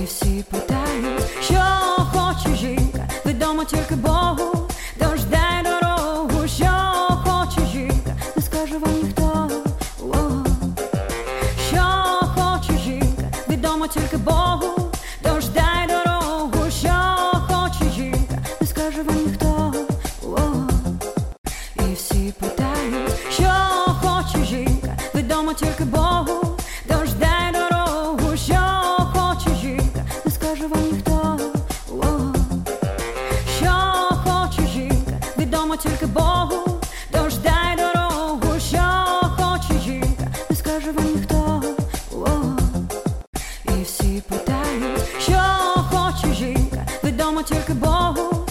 І всі питають, що хоче жінка, відомо тільки Богу, тож дай дорогу, що хоче жінка, не скаже вам ніхто. Що хоче жінка, відомо тільки Богу, тож дай дорогу, що хоче жінка, не скаже вам ніхто. І всі питають, що хоче жінка, відомо тільки Богу, тож дай дорогу, що хоче жінка, не скаже вам ніхто. Що хоче жінка, відомо тільки Богу,